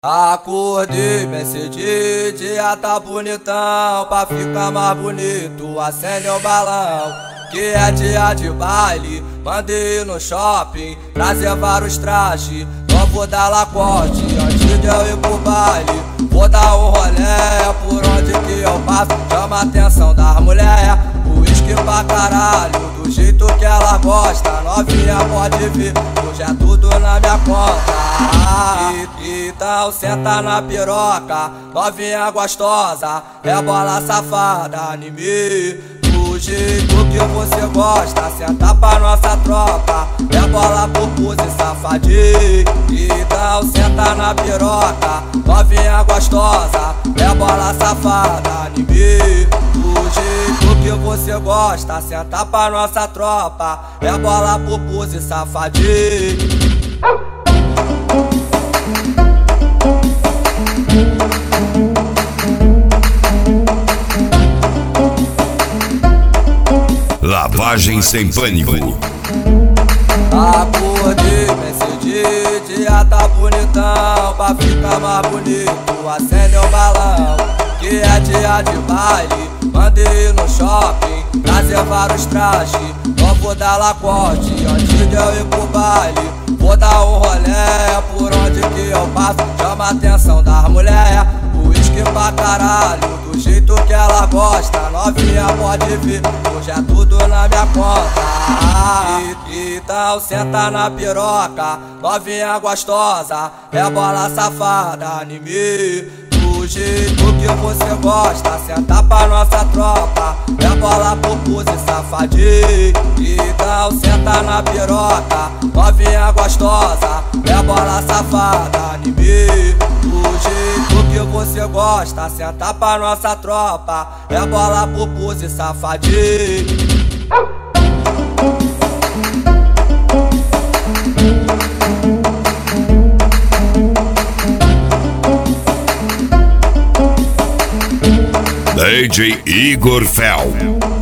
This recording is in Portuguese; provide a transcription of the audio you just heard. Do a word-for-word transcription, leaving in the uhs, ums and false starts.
Acordei bem cedinho, dia tá bonitão. Pra ficar mais bonito, acende o balão. Que é dia de baile, mandei ir no shopping trazer vários trajes. Não vou dar lacote antes de eu ir pro baile. Vou dar um rolé por onde que eu passo. Chama a atenção das mulheres, uísque pra caralho, do jeito que ela gosta. Novinha pode vir, hoje é tudo na minha conta. E, então senta na piroca, novinha gostosa, é bola safada em mim. Do jeito que você gosta, senta pra nossa tropa, é bola pro puse safadinho. Então senta na piroca, novinha gostosa, é bola safada em mim. Do jeito que você gosta, senta pra nossa tropa, é bola pro puse safadinho. Lavagem sem pânico. Acordei bem cedinho, dia tá bonitão. Pra ficar mais bonito, acende o balão. Que é dia de baile, mandei ir no shopping trazer vários trajes. Não vou dar lacote antes de eu ir pro baile. Vou dar um rolé por onde que eu passo. Chama a atenção das mulheres, uísque pra caralho, do jeito que ela gosta. Novinha pode vir, hoje é tudo na minha conta. E, então senta na piroca, novinha gostosa, é bola safada em mim. Do jeito que você gosta, senta pra nossa tropa, é bola pro puse safadinho. Então senta na piroca, novinha gostosa, é bola safada em mim. Do jeito que você gosta, senta pra nossa tropa, é bola pro puse safadinho. D J Igor Fel.